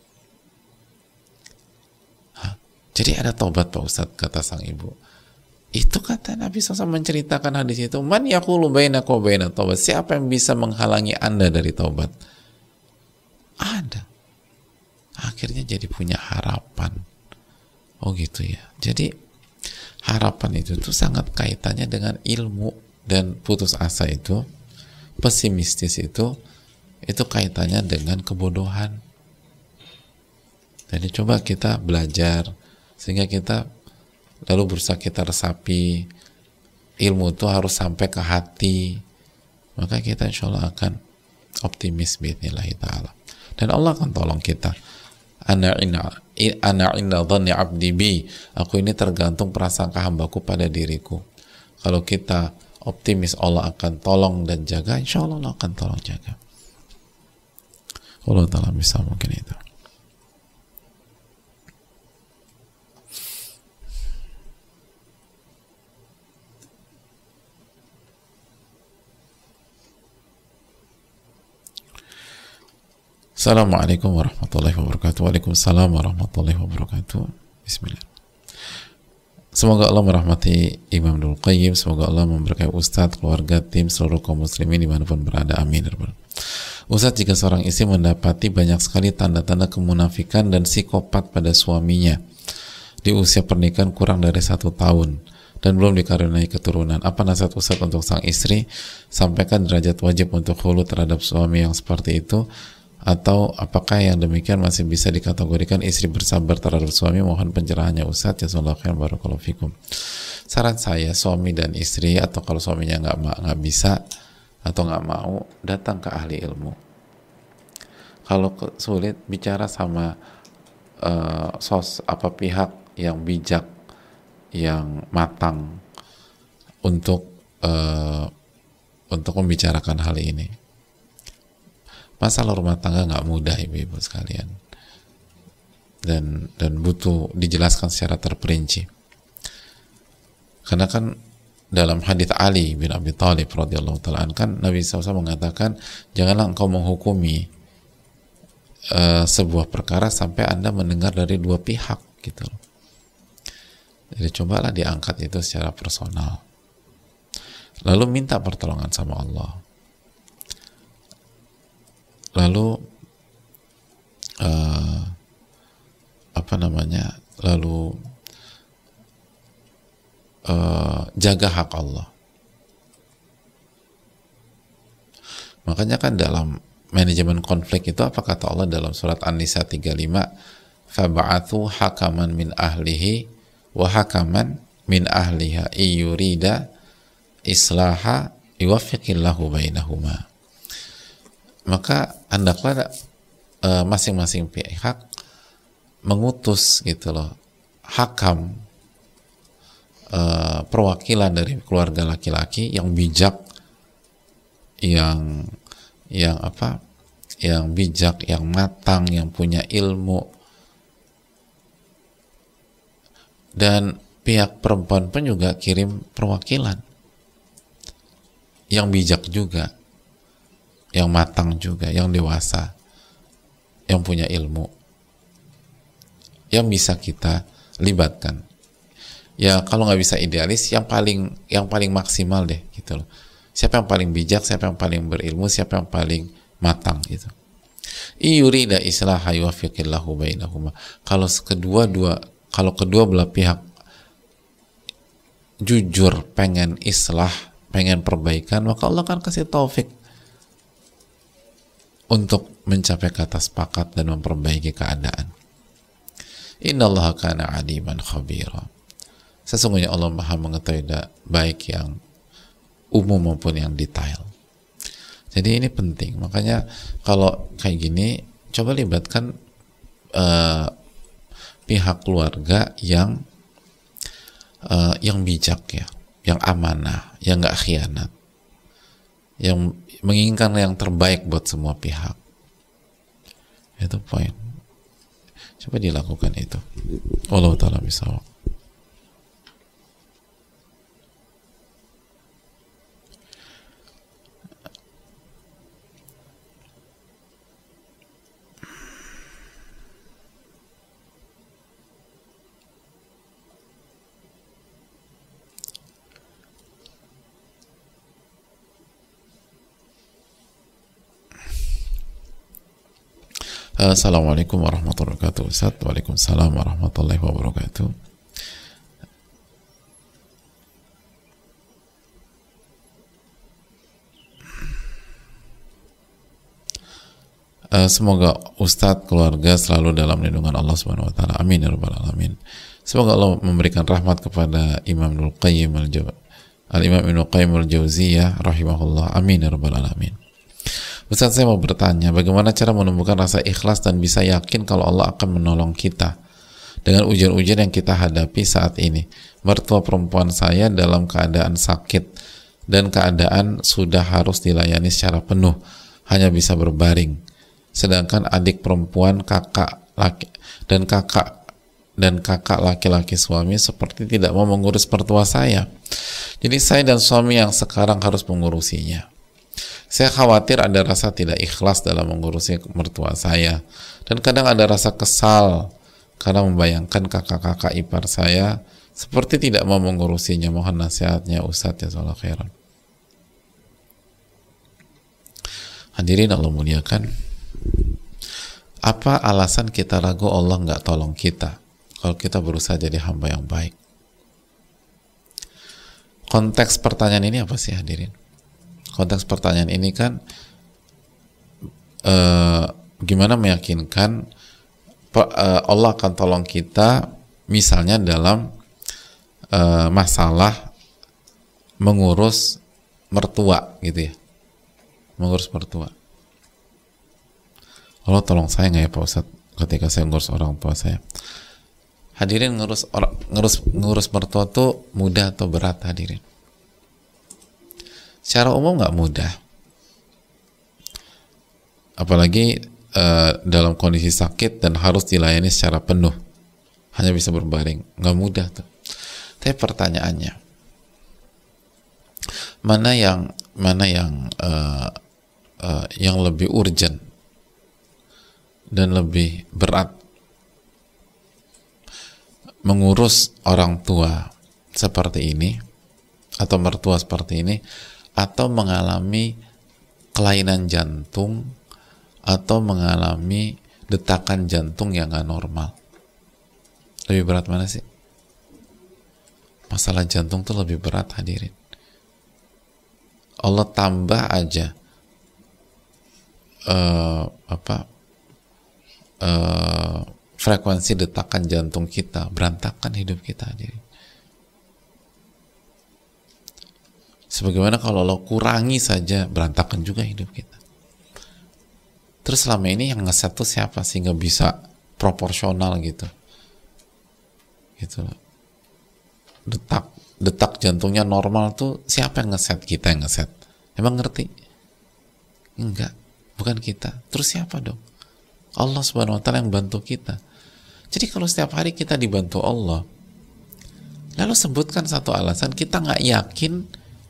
Hah? Jadi ada taubat Pak Ustadz, kata sang ibu. Itu kata Nabi shallallahu alaihi wasallam menceritakan hadis itu. Man yaqulu bainaka wa baina taubat. Siapa yang bisa menghalangi Anda dari taubat? Ada. Akhirnya jadi punya harapan. Oh gitu ya. Jadi harapan itu tuh sangat kaitannya dengan ilmu, dan putus asa itu, pesimistis itu, itu kaitannya dengan kebodohan. Jadi coba kita belajar sehingga kita lalu berusaha kita resapi. Ilmu itu harus sampai ke hati, maka kita insya Allah akan optimis biidznillah ta'ala, dan Allah akan tolong kita. Ana inna ana inna dhanni abdi bi. Aku ini tergantung prasangka hambaku pada diriku. Kalau kita optimis Allah akan tolong dan jaga, insya Allah Allah akan tolong jaga. Allah Ta'ala bisa mungkin itu. Assalamualaikum warahmatullahi wabarakatuh. Waalaikumsalam warahmatullahi wabarakatuh. Bismillah. Semoga Allah merahmati Imam Ibnul Qayyim, semoga Allah memberkahi Ustadz, keluarga, tim, seluruh kaum muslimin dimanapun berada. Amin. Ustadz, jika seorang istri mendapati banyak sekali tanda-tanda kemunafikan dan psikopat pada suaminya di usia pernikahan kurang dari satu tahun dan belum dikaruniai keturunan, apa nasihat Ustadz untuk sang istri? Sampaikan derajat wajib untuk khulu terhadap suami yang seperti itu, atau apakah yang demikian masih bisa dikategorikan istri bersabar terhadap suami? Mohon pencerahannya Ustadz. Jazakallahu khairan, barakallahu fikum. Saran saya, suami dan istri, atau kalau suaminya nggak nggak bisa atau nggak mau, datang ke ahli ilmu. Kalau sulit, bicara sama uh, sos apa pihak yang bijak, yang matang untuk uh, untuk membicarakan hal ini. Masalah rumah tangga nggak mudah, ibu-ibu sekalian, dan dan butuh dijelaskan secara terperinci. Karena kan dalam hadits Ali bin Abi Thalib radhiyallahu taala kan Nabi shallallahu alaihi wasallam mengatakan, janganlah engkau menghukumi uh, sebuah perkara sampai anda mendengar dari dua pihak, gitu. Jadi cobalah diangkat itu secara personal, lalu minta pertolongan sama Allah. Lalu uh, apa namanya? Lalu uh, jaga hak Allah. Makanya kan dalam manajemen konflik itu apa kata Allah dalam surat An-Nisa tiga puluh lima? Fab'athu hakaman min ahlihi wa hakaman min ahliha iyurida islaha yuwaffiqillahu bainahuma. Maka hendaklah uh, masing-masing pihak mengutus, gitu loh, hakam, uh, perwakilan dari keluarga laki-laki yang bijak, yang yang apa, yang bijak, yang matang, yang punya ilmu, dan pihak perempuan pun juga kirim perwakilan yang bijak juga, yang matang juga, yang dewasa, yang punya ilmu, yang bisa kita libatkan. Ya kalau nggak bisa idealis, yang paling yang paling maksimal deh, gitu loh. Siapa yang paling bijak, siapa yang paling berilmu, siapa yang paling matang, gitu. Iyurida islaha yuwaffiqillahu bainahuma. Kalau kedua dua kalau kedua belah pihak jujur pengen islah, pengen perbaikan, maka Allah akan kasih taufik untuk mencapai kata sepakat dan memperbaiki keadaan. Innallaha kana aliman khabira. Sesungguhnya Allah Maha mengetahui baik yang umum maupun yang detail. Jadi ini penting. Makanya kalau kayak gini, coba libatkan uh, pihak keluarga yang uh, yang bijak ya, yang amanah, yang nggak khianat, yang menginginkan yang terbaik buat semua pihak. Itu poin. Coba dilakukan itu. Allah Ta'ala bisawab. Assalamualaikum warahmatullahi wabarakatuh. Ustaz. Waalaikumsalam warahmatullahi wabarakatuh. Uh, semoga Ustadz, keluarga selalu dalam lindungan Allah Subhanahu wa taala. Amin ya rabbal alamin. Semoga Allah memberikan rahmat kepada Imam Ibnul Qayyim Al-Imam Ibnul Qayyim Al-Jauziyah rahimahullah. Amin ya rabbal alamin. Ustaz, saya mau bertanya, bagaimana cara menumbuhkan rasa ikhlas dan bisa yakin kalau Allah akan menolong kita dengan ujian-ujian yang kita hadapi saat ini? Mertua perempuan saya dalam keadaan sakit dan keadaan sudah harus dilayani secara penuh, hanya bisa berbaring. sedangkan adik perempuan kakak laki dan kakak dan kakak laki-laki suami seperti tidak mau mengurus mertua saya. Jadi saya dan suami yang sekarang harus mengurusinya. Saya khawatir ada rasa tidak ikhlas dalam mengurusi mertua saya, dan kadang ada rasa kesal karena membayangkan kakak-kakak ipar saya seperti tidak mau mengurusinya. Mohon nasihatnya Ustadz, jazakallahu khairan. Hadirin Allah muliakan, apa alasan kita ragu Allah nggak tolong kita kalau kita berusaha jadi hamba yang baik? Konteks pertanyaan ini apa sih hadirin? Konteks pertanyaan ini kan eh, gimana meyakinkan eh, Allah akan tolong kita misalnya dalam eh, masalah mengurus mertua gitu ya, mengurus mertua. Allah tolong saya nggak ya Pak Ustadz ketika saya ngurus orang tua saya? Hadirin, ngurus orang, ngurus ngurus mertua tuh mudah atau berat hadirin? Secara umum nggak mudah, apalagi uh, dalam kondisi sakit dan harus dilayani secara penuh, hanya bisa berbaring, nggak mudah tuh. Tapi pertanyaannya, mana yang mana yang uh, uh, yang lebih urgent dan lebih berat, mengurus orang tua seperti ini atau mertua seperti ini, atau mengalami kelainan jantung atau mengalami detakan jantung yang gak normal? Lebih berat mana sih? Masalah jantung tuh lebih berat hadirin. Allah tambah aja uh, apa uh, frekuensi detakan jantung kita, berantakan hidup kita hadirin. Sebagaimana kalau Allah kurangi saja, berantakan juga hidup kita. Terus selama ini yang ngeset tuh siapa sih, nggak bisa proporsional gitu, gitu. Detak detak jantungnya normal tuh siapa yang ngeset? Kita yang ngeset. Emang ngerti? Enggak, bukan kita. Terus siapa dong? Allah Subhanahu Wa Taala yang bantu kita. Jadi kalau setiap hari kita dibantu Allah, lalu sebutkan satu alasan kita nggak yakin.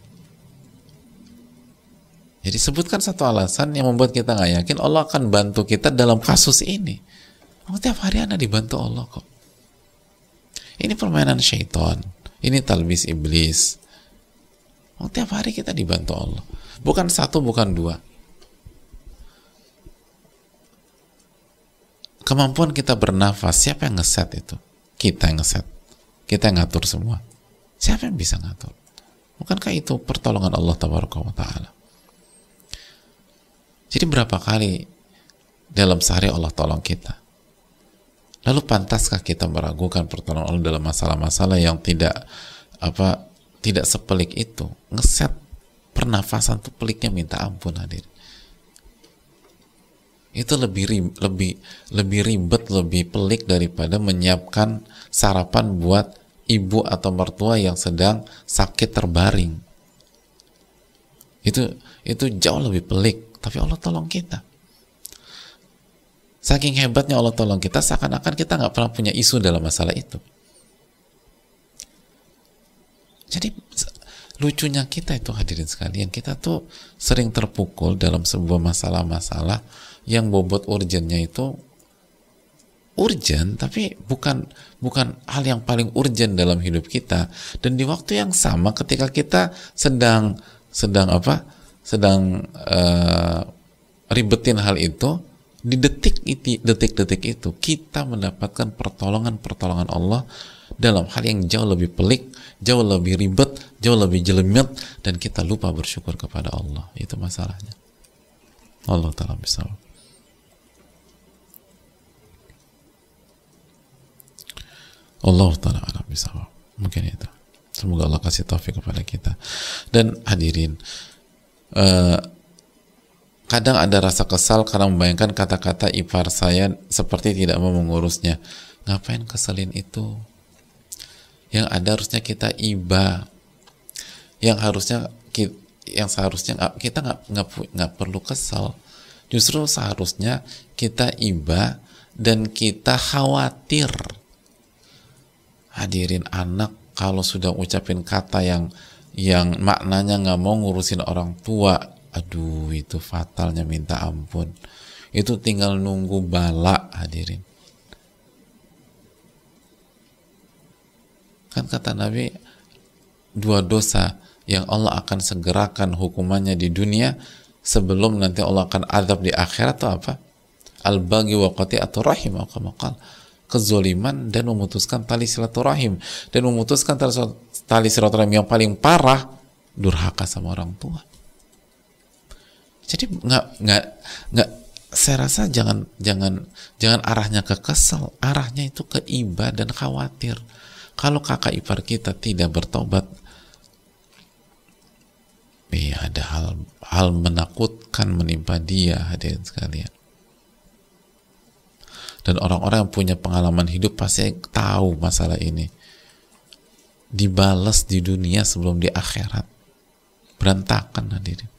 Jadi sebutkan satu alasan yang membuat kita nggak yakin Allah akan bantu kita dalam kasus ini. Oh, tiap hari Anda dibantu Allah kok. Ini permainan syaitan, ini talbis iblis. Oh, tiap hari kita dibantu Allah. Bukan satu, bukan dua. Kemampuan kita bernafas, siapa yang ngeset itu? Kita yang ngeset. Kita yang ngatur semua. Siapa yang bisa ngatur? Bukankah itu pertolongan Allah Tabaraka wa Ta'ala? Jadi berapa kali dalam sehari Allah tolong kita? Lalu pantaskah kita meragukan pertolongan Allah dalam masalah-masalah yang tidak apa tidak sepelik itu? Ngeset pernafasan tuh peliknya minta ampun hadir. Itu lebih lebih lebih ribet, lebih pelik daripada menyiapkan sarapan buat ibu atau mertua yang sedang sakit terbaring. Itu itu jauh lebih pelik, tapi Allah tolong kita. Saking hebatnya Allah tolong kita, seakan-akan kita nggak pernah punya isu dalam masalah itu. Jadi lucunya kita itu hadirin sekalian, kita tuh sering terpukul dalam sebuah masalah-masalah yang bobot urgennya itu urgen, tapi bukan bukan hal yang paling urgen dalam hidup kita. Dan di waktu yang sama ketika kita sedang sedang apa sedang uh, ribetin hal itu, di detik itu detik-detik itu kita mendapatkan pertolongan-pertolongan Allah dalam hal yang jauh lebih pelik, jauh lebih ribet, jauh lebih jelimet, dan kita lupa bersyukur kepada Allah. Itu masalahnya. Allah Ta'ala bisa. Allah Ta'ala bisa. Mungkin itu. Semoga Allah kasih taufik kepada kita. Dan hadirin, uh, kadang ada rasa kesal karena membayangkan kata-kata ipar saya seperti tidak mau mengurusnya. Ngapain keselin itu? Yang ada harusnya kita iba. Yang harusnya yang seharusnya kita nggak nggak nggak perlu kesal. Justru seharusnya kita iba dan kita khawatir. Hadirin, anak kalau sudah ucapin kata yang yang maknanya nggak mau ngurusin orang tua, aduh itu fatalnya minta ampun. Itu tinggal nunggu bala, hadirin. Kan kata Nabi, dua dosa yang Allah akan segerakan hukumannya di dunia sebelum nanti Allah akan azab di akhirat, atau apa? Al-baghi wa qati'atur rahim, kezoliman dan memutuskan tali silaturahim. Dan memutuskan tali silaturahim yang paling parah, durhaka sama orang tua. Jadi nggak nggak nggak saya rasa jangan jangan jangan arahnya ke kesel, arahnya itu ke iba dan khawatir. Kalau kakak ipar kita tidak bertobat, iya ada hal hal menakutkan menimpa dia, hadirin sekalian. Dan orang-orang yang punya pengalaman hidup pasti tahu masalah ini. Dibalas di dunia sebelum di akhirat. Berantakan, hadirin.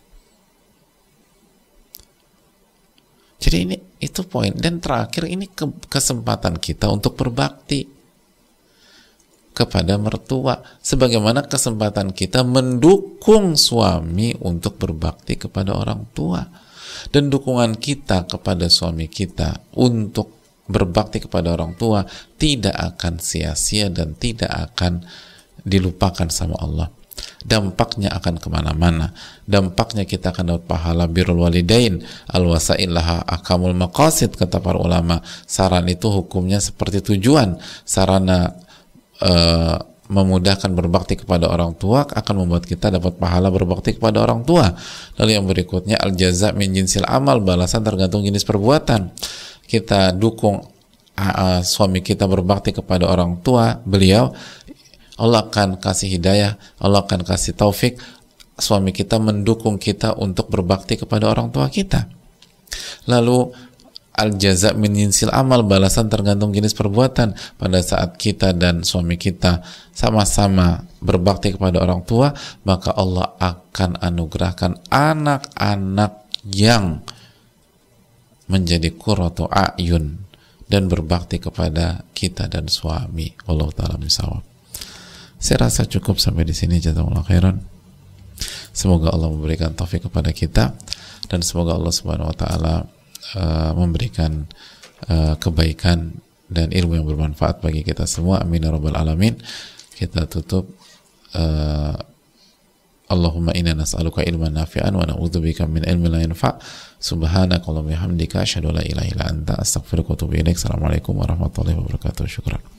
Jadi ini itu poin. Dan terakhir, ini ke, kesempatan kita untuk berbakti kepada mertua. Sebagaimana kesempatan kita mendukung suami untuk berbakti kepada orang tua. Dan dukungan kita kepada suami kita untuk berbakti kepada orang tua tidak akan sia-sia dan tidak akan dilupakan sama Allah. Dampaknya akan kemana-mana. Dampaknya kita akan dapat pahala birrul walidain, al-wasail laha akamul maqasid, kata para ulama. Saran itu hukumnya seperti tujuan. Sarana uh, memudahkan berbakti kepada orang tua akan membuat kita dapat pahala berbakti kepada orang tua. Lalu yang berikutnya, al-jaza min jinsil amal, balasan tergantung jenis perbuatan. Kita dukung uh, suami kita berbakti kepada orang tua beliau, Allah akan kasih hidayah, Allah akan kasih taufik, suami kita mendukung kita untuk berbakti kepada orang tua kita. Lalu al-jaza min jinsil amal, balasan tergantung jenis perbuatan. Pada saat kita dan suami kita sama-sama berbakti kepada orang tua, maka Allah akan anugerahkan anak-anak yang menjadi qurratu a'yun dan berbakti kepada kita dan suami. Wallahu ta'ala misawab. Saya rasa cukup sampai di sini. Jazakumullah khairan. Semoga Allah memberikan taufik kepada kita, dan semoga Allah Subhanahu wa taala uh, memberikan uh, kebaikan dan ilmu yang bermanfaat bagi kita semua. Amin ya rabbal alamin. Kita tutup uh, Allahumma inna nas'aluka ilman nafi'an wa na'udzubika min ilmin la yanfa'. Subhanakallahumma wa bihamdika asyhadu an la ilaha illa anta astaghfiruka wa atubu ilaik. Assalamualaikum warahmatullahi wabarakatuh. Syukran.